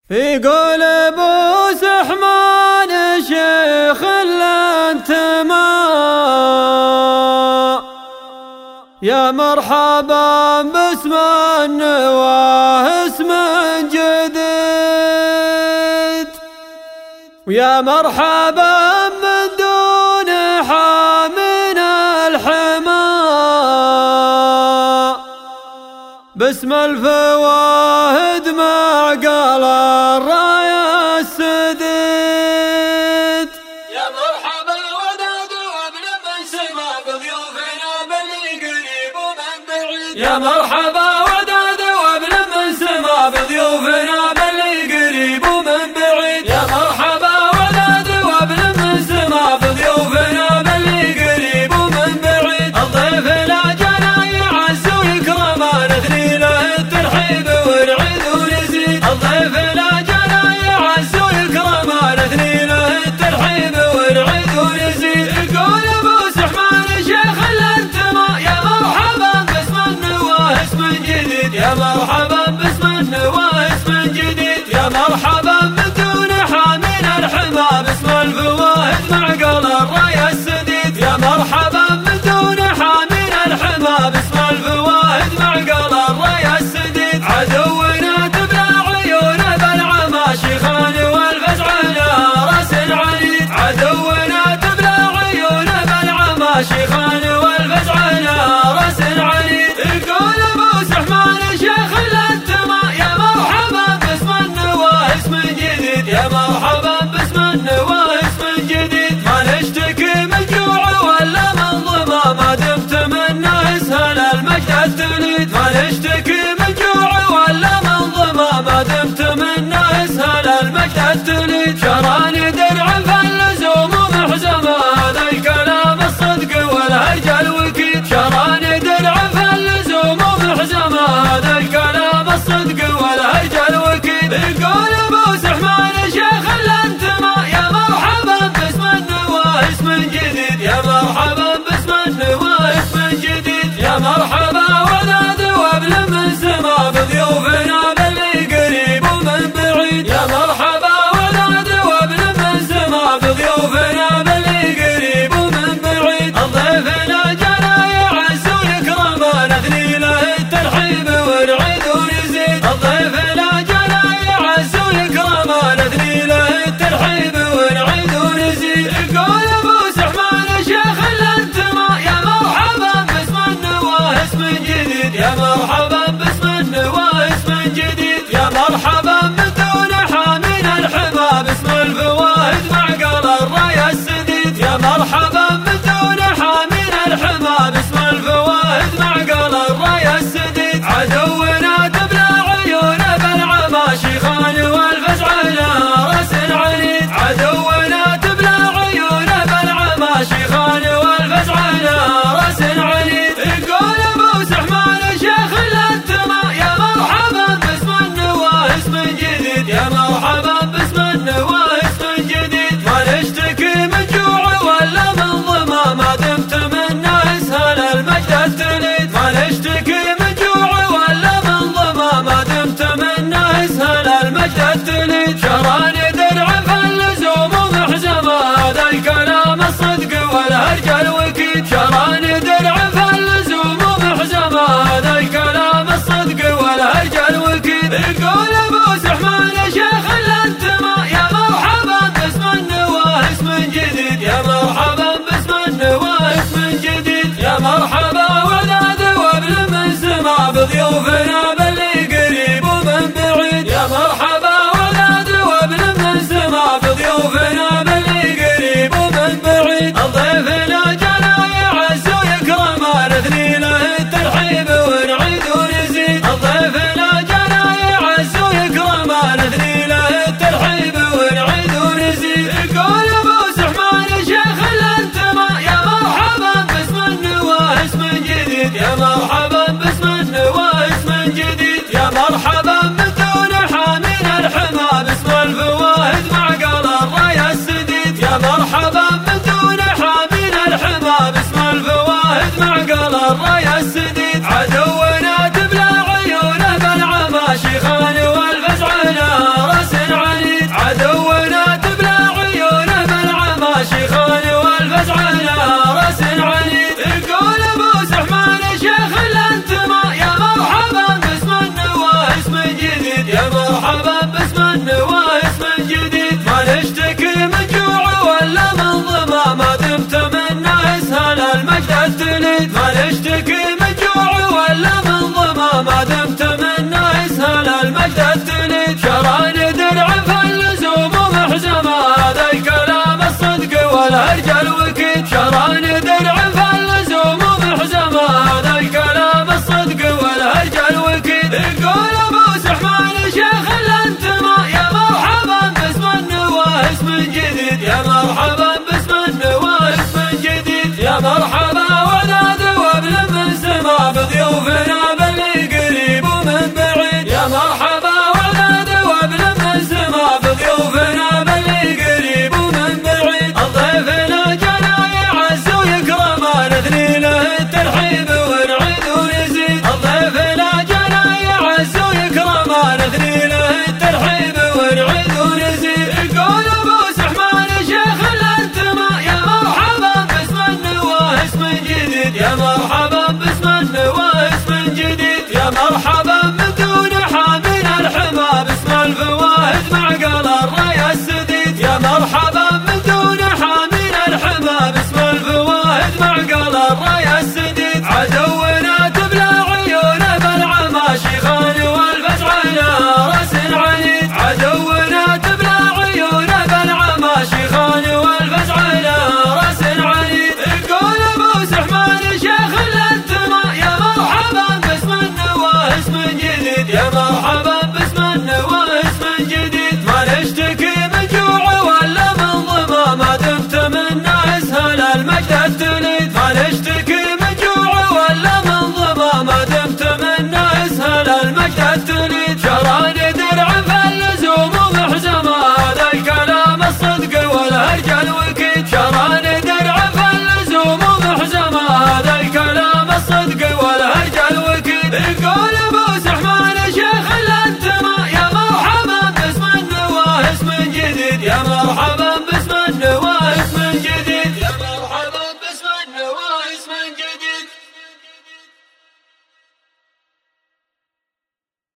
في قلب سحمان شيخ الانتماء، يا مرحبا باسم النواه اسم جديد، ويا مرحبا من دون حامٍ الحماء، باسم الفواهد معقل الراية السديد. يا مرحبا وداد وابن من سما بضيوفنا بني قريب ومن بعيد. يا مرحبا وداد وابن من سما بضيوفنا بني قريب ومن بعيد. يا مرحبا وداد وابن من سما بضيوفنا بني قريب ومن بعيد. الضيف لا جنا يعز ويكرم نثني له الترحيب ونعيد ونزيد. الضيف لا جنا يعز ويكرم نثني له الترحيب ونعيد ونزيد. يقول ابو سحمان شيخ الانتماء، يا مرحبا باسم النواه اسم جديد. يا مرحبا باسم النواه اسم جديد. يا مرحبا من دون حامٍ الحما باسم الفواهد معقل الراية السديد. يا مرحبا من دون حامٍ الحما باسم الفواهد معقل الراية السديد. عدونا تبلى عيونه بالعمى شيخان والفزع على راس عنيد. عدونا تبلى عيونه بالعمى شيخان والفزع على راس عنيد. يقول ابو سحمان شيخ الانتماء، يا مرحبا باسم النواه اسم جديد. يا مرحبا باسم النواه اسم جديد. ما نشتكي من جوع ولا من ظما ما دمت منا يسهل المجد التوليد. ما نشتكي من جوع ولا من ظما ما دمت منا يسهل المجد التوليد. شراني درع فاللزوم ومحزمه هذا الكلام الصدق والهرج الوكيد. شراني درع فاللزوم ومحزمه هذا الكلام الصدق والهرج الوكيد. يقول ابو سحمان شيخ الانتماء، يا مرحبا باسم النواه اسم جديد. يا مرحبا باسم النواه اسم جديد. يا مرحبا وداد وابن من سما بضيوفنا بني قريب ومن بعيد. يا مرحبا وداد وابن من سما بضيوفنا بني قريب ومن بعيد. الضيف لا جنا يعز ويكرم نثني له الترحيب ونعيد ونزيد. الضيف لا جنا يعز ويكرم نثني له الترحيب ونعيد ونزيد. يقول ابو سحمان شيخ الانتماء، يا مرحبا باسم النواه اسم جديد. يا مرحبا باسم النواه اسم جديد. يا مرحبا من دون حامٍ الحما باسم الفواهد معقل الراية السديد. يا مرحبا من دون حامٍ الحما باسم الفواهد معقل الراية السديد. عدونا تبلى عيونه بالعمى شيخان والفزع على راس عنيد. عدونا تبلى عيونه بالعمى شيخان والفزع على راس عنيد. يقول ابو سحمان شيخ الانتماء، يا مرحبا باسم النواه اسم جديد. يا مرحبا باسم النواه اسم جديد. ما نشتكي من جوع ولا من ظما ما دمت منا يسهل المجد التوليد. ما نشتكي من جوع ولا من ظما ما دمت منا يسهل المجد التوليد. شراني درع فاللزوم ومحزمه هذا الكلام الصدق والهرج الوكيد. شراني درع فاللزوم ومحزمه هذا الكلام الصدق والهرج الوكيد. يقول ابو سحمان شيخ الانتماء، يا مرحبا باسم النواه اسم جديد. يا مرحبا باسم النواه اسم جديد. يا مرحبا وداد وابن من سما بضيوفنا بني قريب ومن بعيد. يا مرحبا وداد وابن من سما بضيوفنا بني قريب ومن بعيد. الضيف لا جنا يعز ويكرم نثني له الترحيب ونعيد ونزيد. الضيف لا جنا يعز ويكرم نثني له الترحيب ونعيد ونزيد. يقول ابو سحمان شيخ الانتماء، يا مرحبا باسم النواه اسم جديد. يا مرحبا باسم النواه اسم شران درع فاللزوم ومحزمة هذا الكلام الصدق والهرج الوكيد. يقول ابو سحمان شيخ الانتماء يا مرحبا باسم النواه اسم جديد، يا مرحبا باسم النواه اسم جديد، يا مرحبا وداد وابن من سما بضيوفنا باللي قريب ومن بعيد، يا مرحبا وداد وابن من سما بضيوفنا باللي قريب ومن بعيد. الضيفنا جانا يعز ويكرم نثني له الترحيب ونعيد ونزيد، الضيفنا جانا يعز ويكرم نثني له الترحيب ونعيد ونزيد. يقول ابو سحمان شيخ الانتماء يا مرحبا باسم النواه اسم جديد، يا مرحبا باسم النواه اسم جديد، يا مرحبا من دون حامين الحمى باسم الفواهد معقل الراي السديد، يا مرحبا من دون حامين الحمى باسم الفواهد معقل الراي السديد. عدونا تبلى عيونه بالعمى شيخان والفزع على راس عنيد، عدونا تبلى عيونه بالعمى شيخان والفزع على راس عنيد. يقول ابو سحمان شيخ الانتماء يا مرحبا باسم النواه اسم جديد، يا مرحبا باسم النواه اسم جديد. ما نشتكي من جوع ولا من ظما ما دمت منا اسهل المجد التليد، ما نشتكي من جوع ولا من ظما ما دمت منا اسهل المجد التليد. شران درع فاللزوم ومحزمة هذا الكلام الصدق والهرج الوكيد، شران درع فاللزوم ومحزمة هذا الكلام الصدق والهرج الوكيد. يقول ابو سحمان شيخ الانتماء يا مرحبا باسم النواه اسم جديد، يا مرحبا